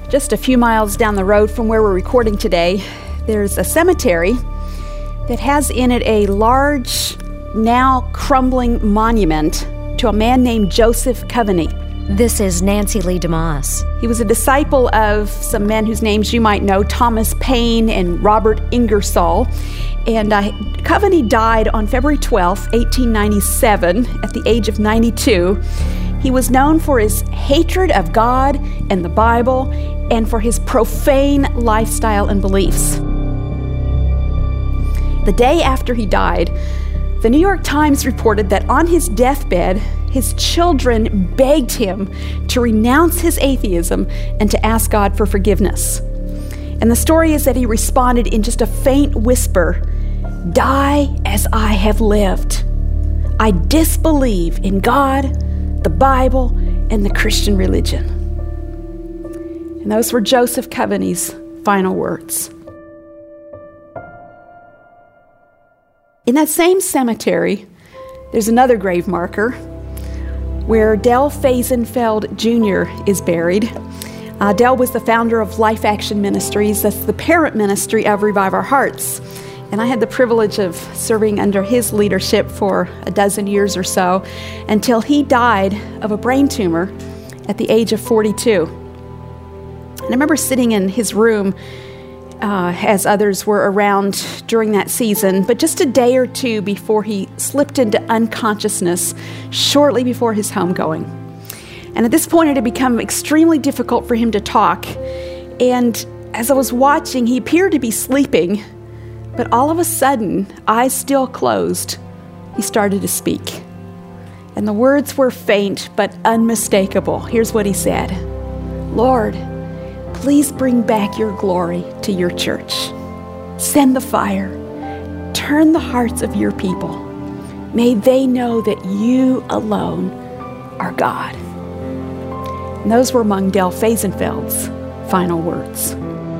Just a few miles down the road from where we're recording today, there's a cemetery that has in it a large, now crumbling monument to a man named Joseph Coveney. This is Nancy Lee DeMoss. He was a disciple of some men whose names you might know, Thomas Paine and Robert Ingersoll. And Coveney died on February 12, 1897, at the age of 92. He was known for his hatred of God and the Bible and for his profane lifestyle and beliefs. The day after he died, the New York Times reported that on his deathbed, his children begged him to renounce his atheism and to ask God for forgiveness. And the story is that he responded in just a faint whisper, "Die as I have lived. I disbelieve in God, the Bible, and the Christian religion." And those were Joseph Coveney's final words. In that same cemetery, there's another grave marker where Del Faisenfeld Jr. is buried. Del was the founder of Life Action Ministries. That's the parent ministry of Revive Our Hearts. And I had the privilege of serving under his leadership for a dozen years or so until he died of a brain tumor at the age of 42. And I remember sitting in his room as others were around during that season, but just a day or two before he slipped into unconsciousness shortly before his homegoing. And at this point, it had become extremely difficult for him to talk. And as I was watching, he appeared to be sleeping, but all of a sudden, eyes still closed, he started to speak. And the words were faint but unmistakable. Here's what he said: "Lord, please bring back your glory to your church. Send the fire. Turn the hearts of your people. May they know that you alone are God." And those were among Del Faisenfeld's final words.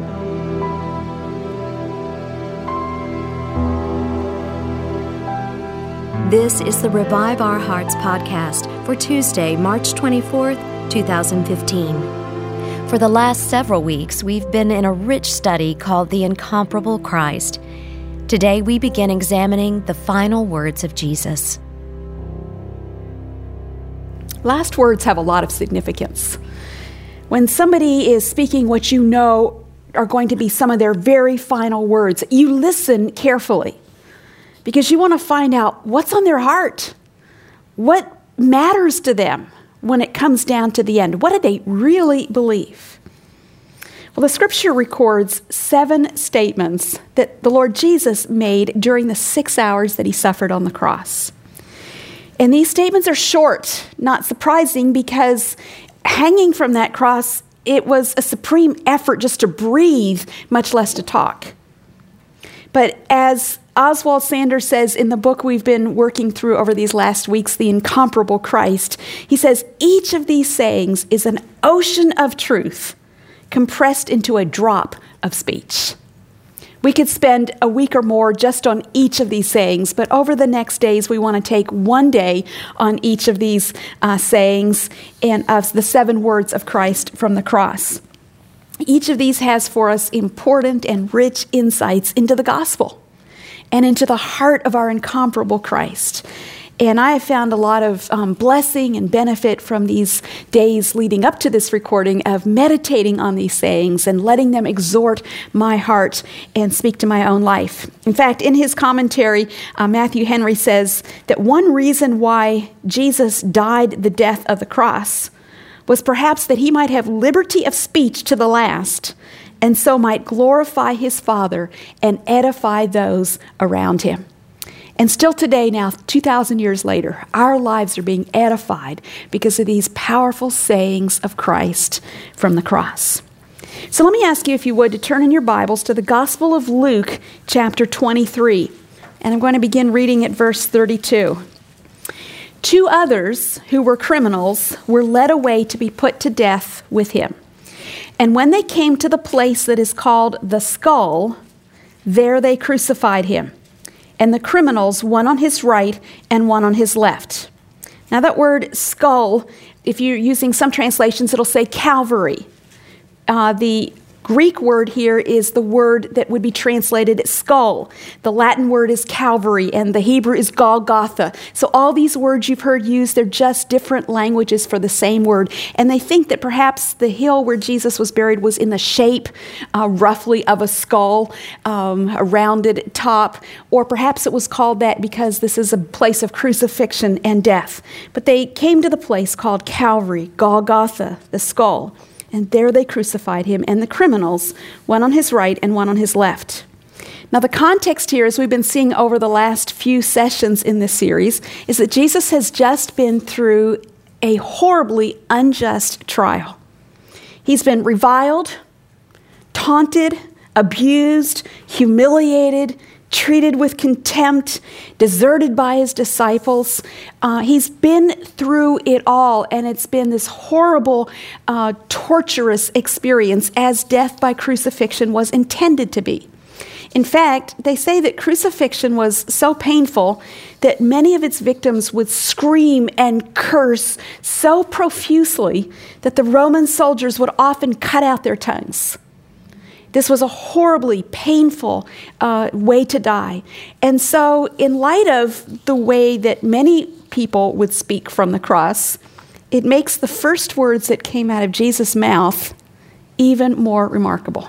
This is the Revive Our Hearts podcast for Tuesday, March 24th, 2015. For the last several weeks, we've been in a rich study called The Incomparable Christ. Today, we begin examining the final words of Jesus. Last words have a lot of significance. When somebody is speaking what you know are going to be some of their very final words, you listen carefully because you want to find out what's on their heart, what matters to them when it comes down to the end. What do they really believe? Well, the scripture records 7 statements that the Lord Jesus made during the 6 hours that he suffered on the cross. And these statements are short, not surprising, because hanging from that cross, it was a supreme effort just to breathe, much less to talk. But as Oswald Sanders says in the book we've been working through over these last weeks, The Incomparable Christ, he says, each of these sayings is an ocean of truth compressed into a drop of speech. We could spend a week or more just on each of these sayings, but over the next days, we want to take one day on each of these sayings and of the 7 words of Christ from the cross. Each of these has for us important and rich insights into the gospel and into the heart of our incomparable Christ. And I have found a lot of blessing and benefit from these days leading up to this recording of meditating on these sayings and letting them exhort my heart and speak to my own life. In fact, in his commentary, Matthew Henry says that one reason why Jesus died the death of the cross was perhaps that he might have liberty of speech to the last, and so might glorify his Father and edify those around him. And still today, now 2,000 years later, our lives are being edified because of these powerful sayings of Christ from the cross. So let me ask you, if you would, to turn in your Bibles to the Gospel of Luke, chapter 23. And I'm going to begin reading at verse 32. 2 others who were criminals were led away to be put to death with him. And when they came to the place that is called the Skull, there they crucified him, and the criminals, one on his right and one on his left. Now that word skull, if you're using some translations, it'll say Calvary. The Greek word here is the word that would be translated skull. The Latin word is Calvary, and the Hebrew is Golgotha. So all these words you've heard used, they're just different languages for the same word. And they think that perhaps the hill where Jesus was buried was in the shape, roughly, of a skull, a rounded top, or perhaps it was called that because this is a place of crucifixion and death. But they came to the place called Calvary, Golgotha, the skull. And there they crucified him, and the criminals, one on his right and one on his left. Now, the context here, as we've been seeing over the last few sessions in this series, is that Jesus has just been through a horribly unjust trial. He's been reviled, taunted, abused, humiliated, treated with contempt, deserted by his disciples. He's been through it all, and it's been this horrible, torturous experience as death by crucifixion was intended to be. In fact, they say that crucifixion was so painful that many of its victims would scream and curse so profusely that the Roman soldiers would often cut out their tongues. This was a horribly painful way to die. And so in light of the way that many people would speak from the cross, it makes the first words that came out of Jesus' mouth even more remarkable.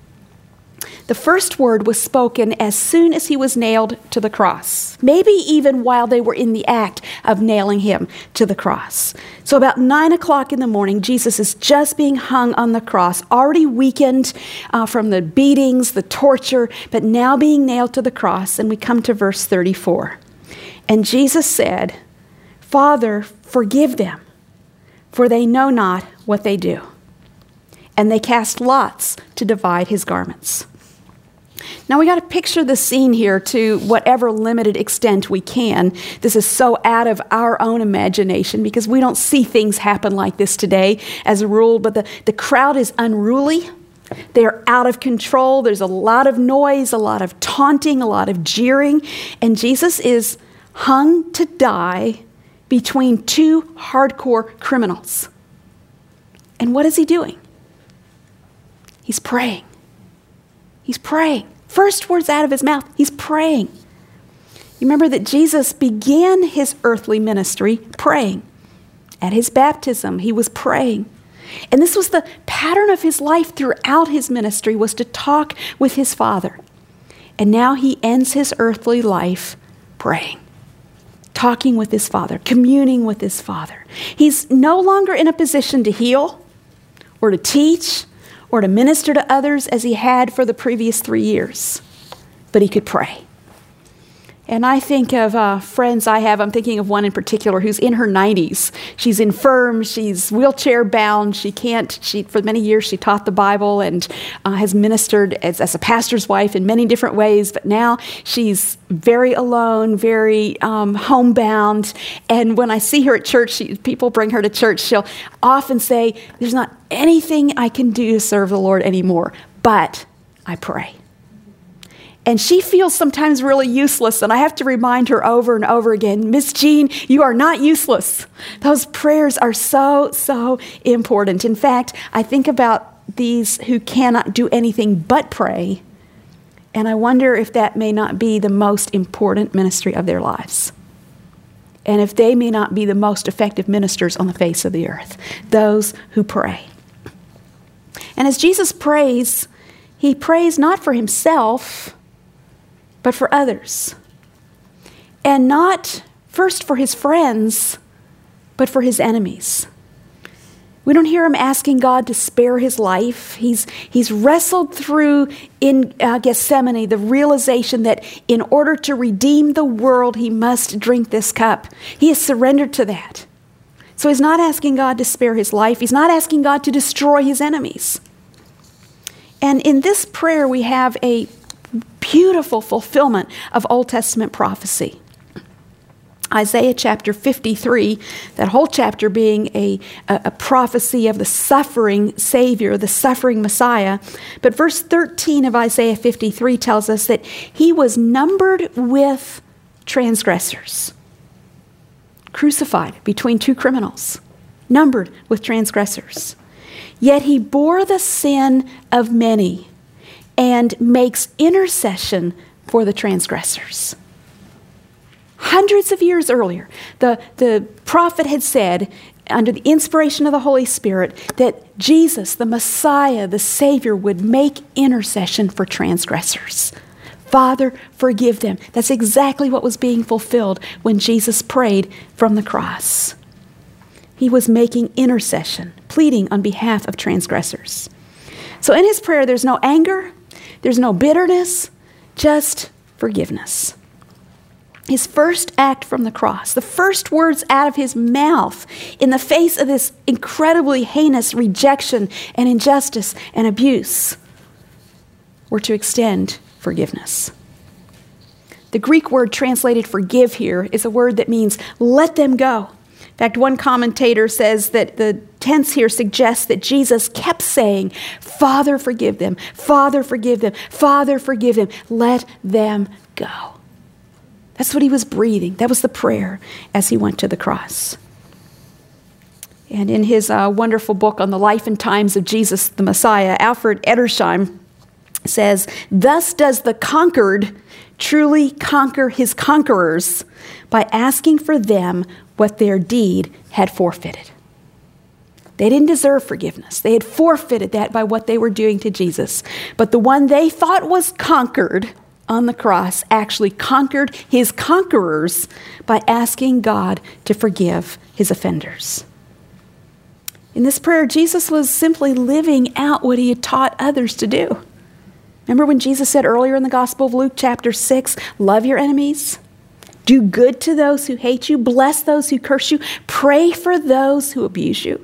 The first word was spoken as soon as he was nailed to the cross, maybe even while they were in the act of nailing him to the cross. So about 9 o'clock in the morning, Jesus is just being hung on the cross, already weakened from the beatings, the torture, but now being nailed to the cross. And we come to verse 34. And Jesus said, "Father, forgive them, for they know not what they do." And they cast lots to divide his garments. Now we got to picture the scene here to whatever limited extent we can. This is so out of our own imagination because we don't see things happen like this today as a rule, but the crowd is unruly. They're out of control. There's a lot of noise, a lot of taunting, a lot of jeering, and Jesus is hung to die between two hardcore criminals. And what is he doing? He's praying. He's praying. First words out of his mouth, he's praying. You remember that Jesus began his earthly ministry praying. At his baptism, he was praying. And this was the pattern of his life throughout his ministry, was to talk with his Father. And now he ends his earthly life praying, talking with his Father, communing with his Father. He's no longer in a position to heal or to teach or to minister to others as he had for the previous 3 years. But he could pray. And I think of friends I have. I'm thinking of one in particular who's in her 90s. She's infirm. She's wheelchair bound. For many years, she taught the Bible and has ministered as a pastor's wife in many different ways. But now she's very alone, very homebound. And when I see her at church, people bring her to church. She'll often say, "There's not anything I can do to serve the Lord anymore, but I pray." And she feels sometimes really useless, and I have to remind her over and over again, "Miss Jean, you are not useless." Those prayers are so, so important. In fact, I think about these who cannot do anything but pray, and I wonder if that may not be the most important ministry of their lives, and if they may not be the most effective ministers on the face of the earth, those who pray. And as Jesus prays, he prays not for himself, but for others. And not first for his friends, but for his enemies. We don't hear him asking God to spare his life. He's wrestled through in Gethsemane the realization that in order to redeem the world, he must drink this cup. He has surrendered to that. So he's not asking God to spare his life. He's not asking God to destroy his enemies. And in this prayer, we have a beautiful fulfillment of Old Testament prophecy. Isaiah chapter 53, that whole chapter being a prophecy of the suffering Savior, the suffering Messiah. But verse 13 of Isaiah 53 tells us that he was numbered with transgressors, crucified between two criminals, numbered with transgressors. Yet he bore the sin of many and makes intercession for the transgressors. Hundreds of years earlier, the prophet had said, under the inspiration of the Holy Spirit, that Jesus, the Messiah, the Savior, would make intercession for transgressors. Father, forgive them. That's exactly what was being fulfilled when Jesus prayed from the cross. He was making intercession, pleading on behalf of transgressors. So in his prayer, there's no anger, there's no bitterness, just forgiveness. His first act from the cross, the first words out of his mouth in the face of this incredibly heinous rejection and injustice and abuse, were to extend forgiveness. The Greek word translated forgive here is a word that means let them go. In fact, one commentator says that the tense here suggests that Jesus kept saying, Father, forgive them, Father, forgive them, Father, forgive them, let them go. That's what he was breathing. That was the prayer as he went to the cross. And in his wonderful book on the life and times of Jesus the Messiah, Alfred Edersheim says, thus does the conquered truly conquer his conquerors by asking for them what their deed had forfeited. They didn't deserve forgiveness. They had forfeited that by what they were doing to Jesus. But the one they thought was conquered on the cross actually conquered his conquerors by asking God to forgive his offenders. In this prayer, Jesus was simply living out what he had taught others to do. Remember when Jesus said earlier in the Gospel of Luke chapter 6, love your enemies, do good to those who hate you, bless those who curse you, pray for those who abuse you.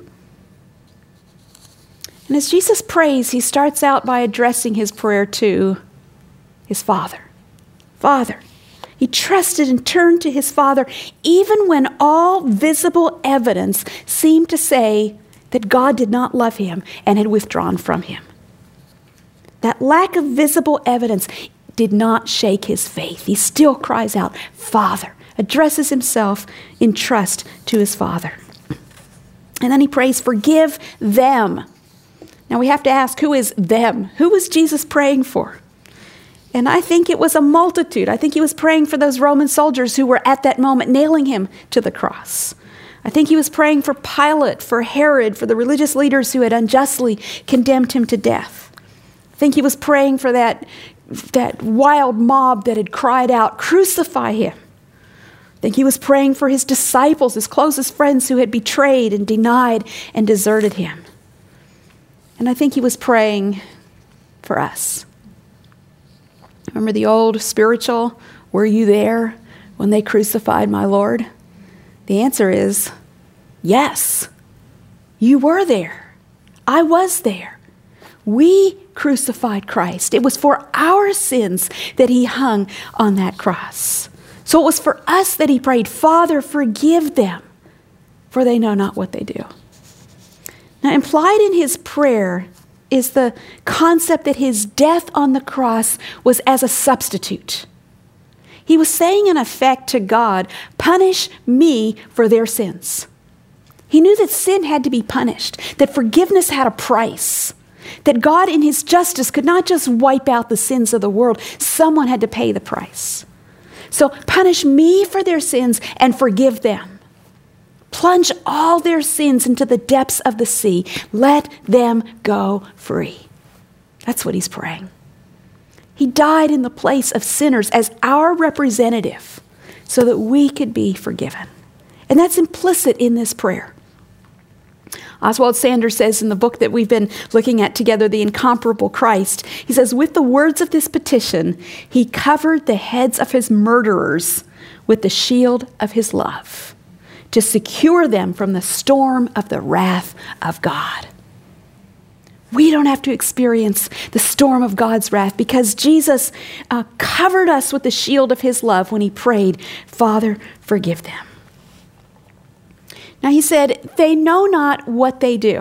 And as Jesus prays, he starts out by addressing his prayer to his Father. Father. He trusted and turned to his Father even when all visible evidence seemed to say that God did not love him and had withdrawn from him. That lack of visible evidence did not shake his faith. He still cries out, Father, addresses himself in trust to his Father. And then he prays, forgive them. Now we have to ask, who is them? Who was Jesus praying for? And I think it was a multitude. I think he was praying for those Roman soldiers who were at that moment nailing him to the cross. I think he was praying for Pilate, for Herod, for the religious leaders who had unjustly condemned him to death. I think he was praying for that wild mob that had cried out, crucify him. I think he was praying for his disciples, his closest friends who had betrayed and denied and deserted him. And I think he was praying for us. Remember the old spiritual, were you there when they crucified my Lord? The answer is, yes, you were there. I was there. We crucified Christ. It was for our sins that he hung on that cross. So it was for us that he prayed, Father, forgive them, for they know not what they do. Now, implied in his prayer is the concept that his death on the cross was as a substitute. He was saying in effect to God, punish me for their sins. He knew that sin had to be punished, that forgiveness had a price, that God in his justice could not just wipe out the sins of the world. Someone had to pay the price. So punish me for their sins and forgive them. Plunge all their sins into the depths of the sea. Let them go free. That's what he's praying. He died in the place of sinners as our representative so that we could be forgiven. And that's implicit in this prayer. Oswald Sanders says in the book that we've been looking at together, The Incomparable Christ, he says, with the words of this petition, he covered the heads of his murderers with the shield of his love to secure them from the storm of the wrath of God. We don't have to experience the storm of God's wrath because Jesus covered us with the shield of his love when he prayed, Father, forgive them. Now he said, they know not what they do.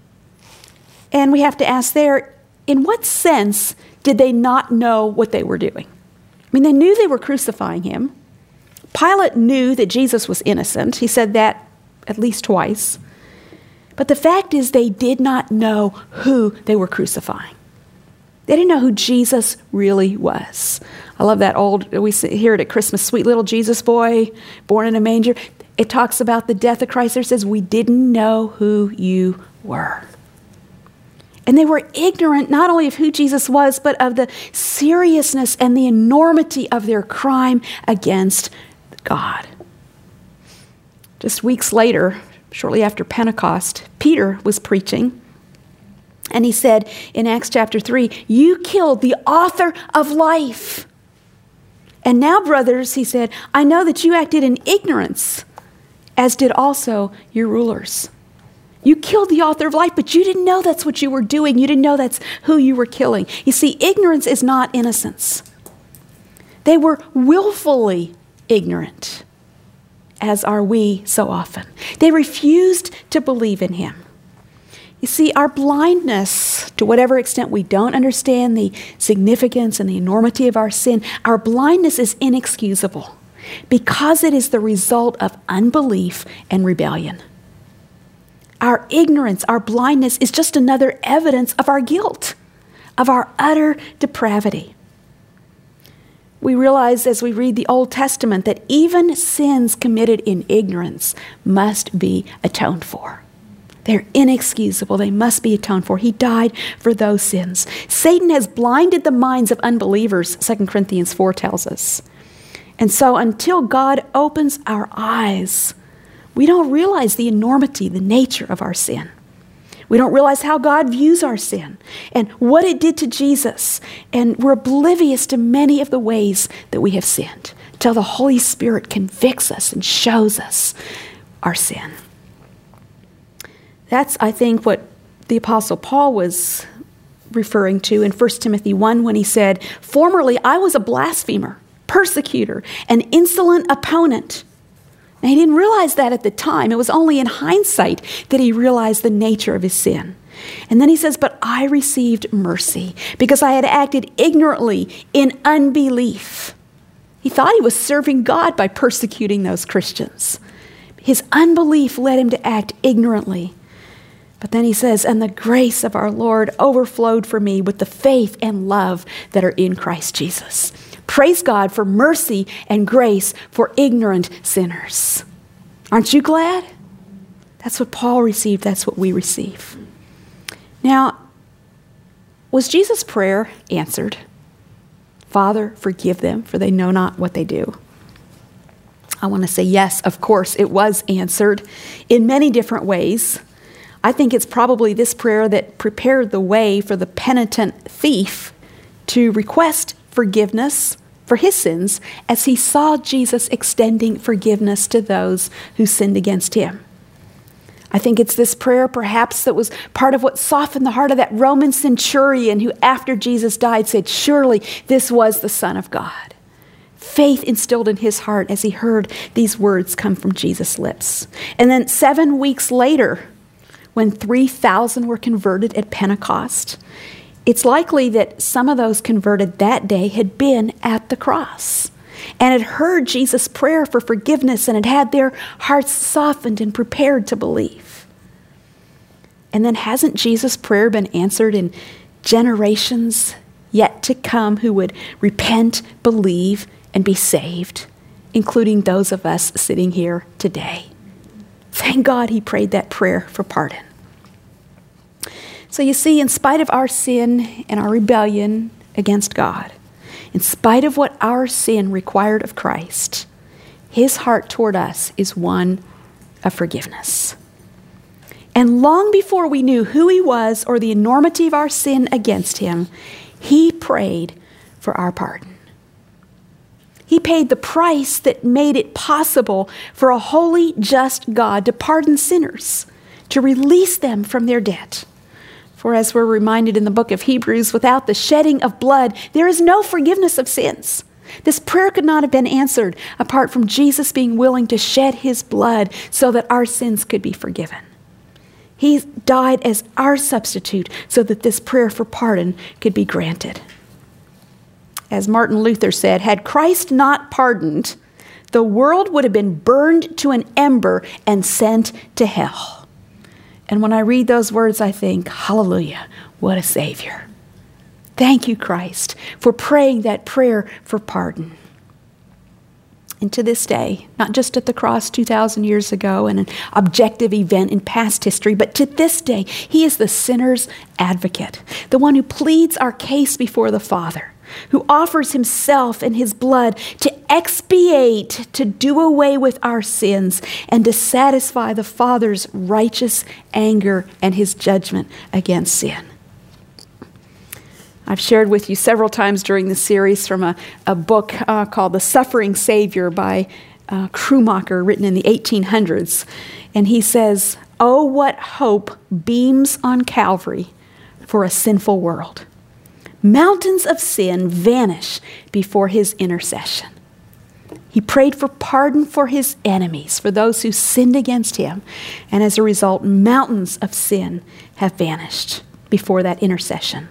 And we have to ask there, in what sense did they not know what they were doing? I mean, they knew they were crucifying him. Pilate knew that Jesus was innocent. He said that at least twice. But the fact is they did not know who they were crucifying. They didn't know who Jesus really was. I love that we hear it at Christmas, sweet little Jesus boy, born in a manger. It talks about the death of Christ. It says, we didn't know who you were. And they were ignorant not only of who Jesus was, but of the seriousness and the enormity of their crime against God. Just weeks later, shortly after Pentecost, Peter was preaching. And he said in Acts chapter 3, you killed the author of life. And now, brothers, he said, I know that you acted in ignorance, as did also your rulers. You killed the author of life, but you didn't know that's what you were doing. You didn't know that's who you were killing. You see, ignorance is not innocence. They were willfully ignorant, as are we so often. They refused to believe in him. You see, our blindness, to whatever extent we don't understand the significance and the enormity of our sin, our blindness is inexcusable because it is the result of unbelief and rebellion. Our ignorance, our blindness is just another evidence of our guilt, of our utter depravity. We realize as we read the Old Testament that even sins committed in ignorance must be atoned for. They're inexcusable. They must be atoned for. He died for those sins. Satan has blinded the minds of unbelievers, 2 Corinthians 4 tells us. And so until God opens our eyes, we don't realize the enormity, the nature of our sin. We don't realize how God views our sin and what it did to Jesus. And we're oblivious to many of the ways that we have sinned until the Holy Spirit convicts us and shows us our sin. That's, I think, what the Apostle Paul was referring to in 1 Timothy 1 when he said, formerly I was a blasphemer, persecutor, an insolent opponent. Now, he didn't realize that at the time. It was only in hindsight that he realized the nature of his sin. And then he says, but I received mercy because I had acted ignorantly in unbelief. He thought he was serving God by persecuting those Christians. His unbelief led him to act ignorantly. But then he says, and the grace of our Lord overflowed for me with the faith and love that are in Christ Jesus. Praise God for mercy and grace for ignorant sinners. Aren't you glad? That's what Paul received. That's what we receive. Now, was Jesus' prayer answered? Father, forgive them, for they know not what they do. I want to say yes, of course, it was answered in many different ways. I think it's probably this prayer that prepared the way for the penitent thief to request forgiveness for his sins as he saw Jesus extending forgiveness to those who sinned against him. I think it's this prayer perhaps that was part of what softened the heart of that Roman centurion who after Jesus died said, surely this was the Son of God. Faith instilled in his heart as he heard these words come from Jesus' lips. And then 7 weeks later, when 3,000 were converted at Pentecost, it's likely that some of those converted that day had been at the cross and had heard Jesus' prayer for forgiveness and had had their hearts softened and prepared to believe. And then hasn't Jesus' prayer been answered in generations yet to come who would repent, believe, and be saved, including those of us sitting here today? Thank God he prayed that prayer for pardon. So you see, in spite of our sin and our rebellion against God, in spite of what our sin required of Christ, his heart toward us is one of forgiveness. And long before we knew who he was or the enormity of our sin against him, he prayed for our pardon. He paid the price that made it possible for a holy, just God to pardon sinners, to release them from their debt. For as we're reminded in the book of Hebrews, without the shedding of blood, there is no forgiveness of sins. This prayer could not have been answered apart from Jesus being willing to shed his blood so that our sins could be forgiven. He died as our substitute so that this prayer for pardon could be granted. As Martin Luther said, had Christ not pardoned, the world would have been burned to an ember and sent to hell. And when I read those words, I think, hallelujah, what a Savior. Thank you, Christ, for praying that prayer for pardon. And to this day, not just at the cross 2,000 years ago and an objective event in past history, but to this day, he is the sinner's advocate, the one who pleads our case before the Father, who offers himself and his blood to expiate, to do away with our sins, and to satisfy the Father's righteous anger and his judgment against sin. I've shared with you several times during the series from a book called The Suffering Savior by Krummacher, written in the 1800s. And he says, "Oh, what hope beams on Calvary for a sinful world. Mountains of sin vanish before his intercession. He prayed for pardon for his enemies, for those who sinned against him. And as a result, mountains of sin have vanished before that intercession."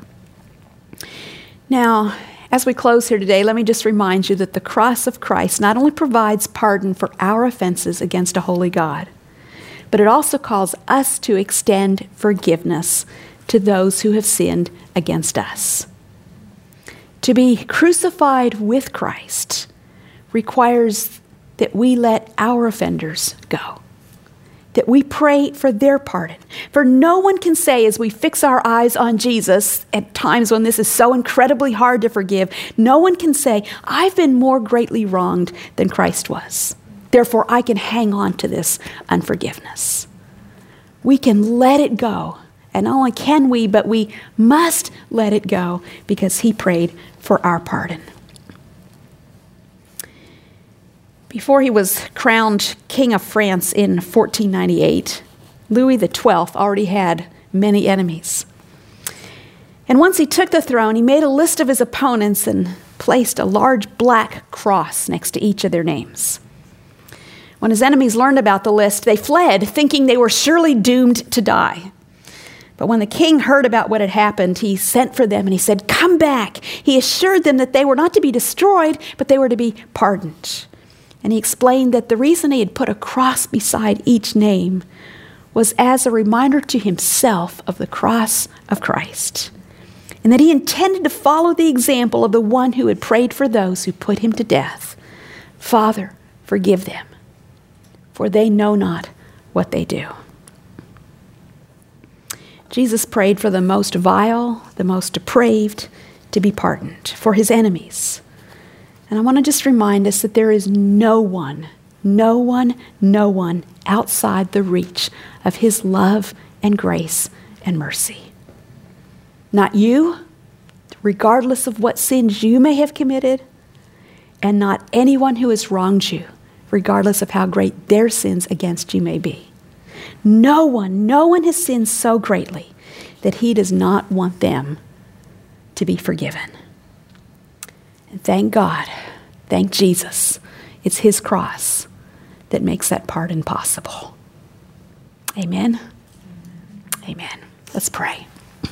Now, as we close here today, let me just remind you that the cross of Christ not only provides pardon for our offenses against a holy God, but it also calls us to extend forgiveness to those who have sinned against us. To be crucified with Christ requires that we let our offenders go, that we pray for their pardon. For no one can say, as we fix our eyes on Jesus at times when this is so incredibly hard to forgive, no one can say, I've been more greatly wronged than Christ was. Therefore, I can hang on to this unforgiveness. We can let it go. And not only can we, but we must let it go because he prayed for our pardon. Before he was crowned King of France in 1498, Louis XII already had many enemies. And once he took the throne, he made a list of his opponents and placed a large black cross next to each of their names. When his enemies learned about the list, they fled, thinking they were surely doomed to die. But when the king heard about what had happened, he sent for them and he said, "Come back." He assured them that they were not to be destroyed, but they were to be pardoned. And he explained that the reason he had put a cross beside each name was as a reminder to himself of the cross of Christ, and that he intended to follow the example of the one who had prayed for those who put him to death. "Father, forgive them, for they know not what they do." Jesus prayed for the most vile, the most depraved to be pardoned, for his enemies. And I want to just remind us that there is no one outside the reach of his love and grace and mercy. Not you, regardless of what sins you may have committed, and not anyone who has wronged you, regardless of how great their sins against you may be. No one has sinned so greatly that he does not want them to be forgiven. And thank God, thank Jesus, it's his cross that makes that pardon possible. Amen? Amen. Let's pray.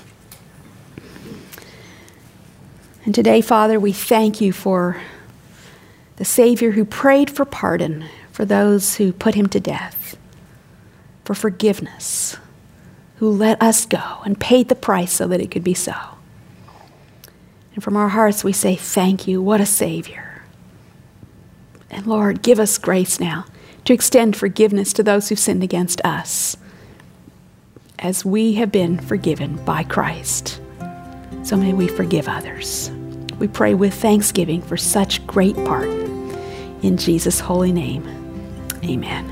And today, Father, we thank you for the Savior who prayed for pardon for those who put him to death, for forgiveness, who let us go and paid the price so that it could be so. And from our hearts we say, thank you, what a Savior. And Lord, give us grace now to extend forgiveness to those who've sinned against us, as we have been forgiven by Christ. So may we forgive others. We pray with thanksgiving for such great pardon. In Jesus' holy name, amen.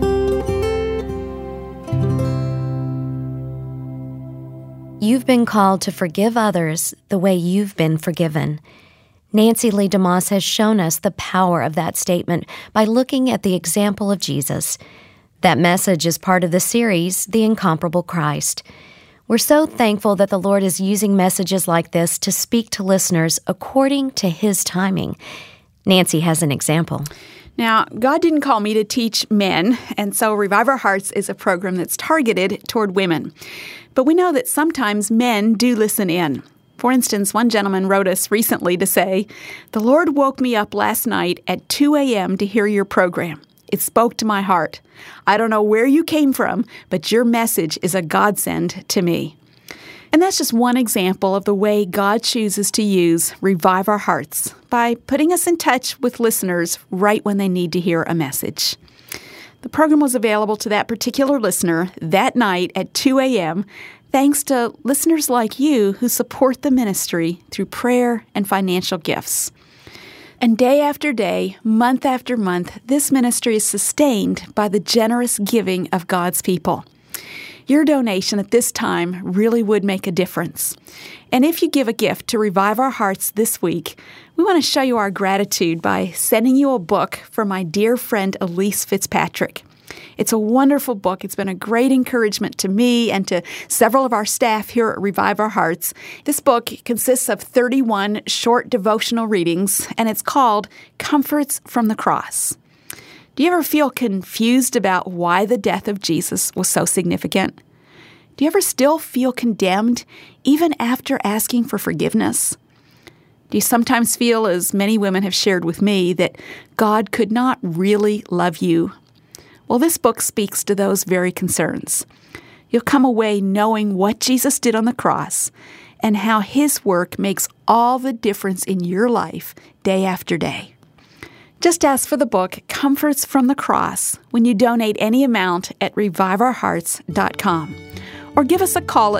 You've been called to forgive others the way you've been forgiven. Nancy Lee DeMoss has shown us the power of that statement by looking at the example of Jesus. That message is part of the series, The Incomparable Christ. We're so thankful that the Lord is using messages like this to speak to listeners according to his timing. Nancy has an example. Now, God didn't call me to teach men, and so Revive Our Hearts is a program that's targeted toward women. But we know that sometimes men do listen in. For instance, one gentleman wrote us recently to say, "The Lord woke me up last night at 2 a.m. to hear your program. It spoke to my heart. I don't know where you came from, but your message is a godsend to me. And that's just one example of the way God chooses to use Revive Our Hearts by putting us in touch with listeners right when they need to hear a message. The program was available to that particular listener that night at 2 a.m., thanks to listeners like you who support the ministry through prayer and financial gifts. And day after day, month after month, this ministry is sustained by the generous giving of God's people. Your donation at this time really would make a difference. And if you give a gift to Revive Our Hearts this week, we want to show you our gratitude by sending you a book from my dear friend Elise Fitzpatrick. It's a wonderful book. It's been a great encouragement to me and to several of our staff here at Revive Our Hearts. This book consists of 31 short devotional readings, and it's called Comforts from the Cross. Do you ever feel confused about why the death of Jesus was so significant? Do you ever still feel condemned even after asking for forgiveness? Do you sometimes feel, as many women have shared with me, that God could not really love you? Well, this book speaks to those very concerns. You'll come away knowing what Jesus did on the cross and how His work makes all the difference in your life day after day. Just ask for the book, Comforts from the Cross, when you donate any amount at reviveourhearts.com. Or give us a call at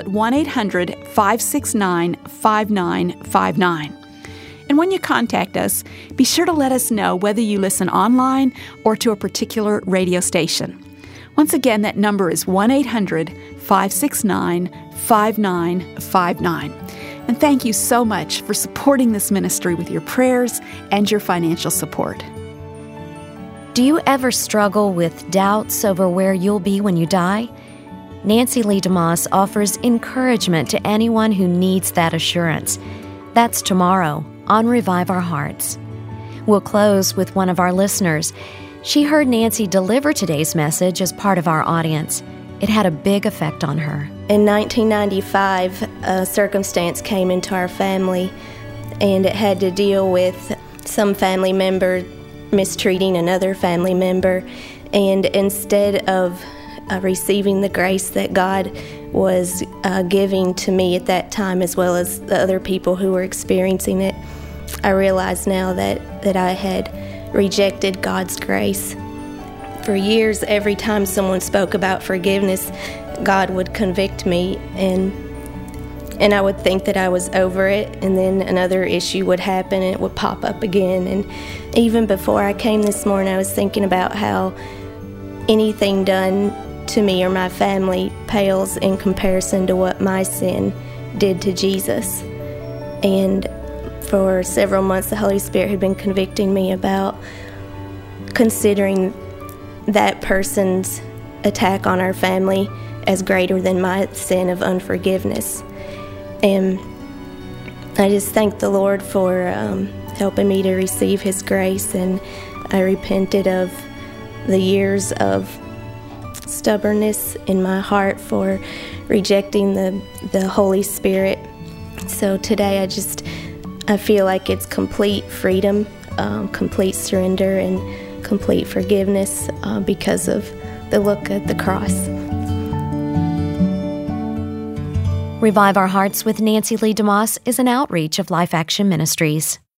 1-800-569-5959. And when you contact us, be sure to let us know whether you listen online or to a particular radio station. Once again, that number is 1-800-569-5959. And thank you so much for supporting this ministry with your prayers and your financial support. Do you ever struggle with doubts over where you'll be when you die? Nancy Lee DeMoss offers encouragement to anyone who needs that assurance. That's tomorrow on Revive Our Hearts. We'll close with one of our listeners. She heard Nancy deliver today's message as part of our audience. It had a big effect on her. In 1995, a circumstance came into our family, and it had to deal with some family member mistreating another family member. And instead of receiving the grace that God was giving to me at that time, as well as the other people who were experiencing it, I realize now that I had rejected God's grace. For years, every time someone spoke about forgiveness, God would convict me, and I would think that I was over it, and then another issue would happen and it would pop up again. And even before I came this morning, I was thinking about how anything done to me or my family pales in comparison to what my sin did to Jesus. And for several months, the Holy Spirit had been convicting me about considering that person's attack on our family as greater than my sin of unforgiveness. And I just thank the Lord for helping me to receive His grace, and I repented of the years of stubbornness in my heart for rejecting the Holy Spirit. So today I feel like it's complete freedom, complete surrender, and complete forgiveness because of the look at the cross. Revive Our Hearts with Nancy Lee DeMoss is an outreach of Life Action Ministries.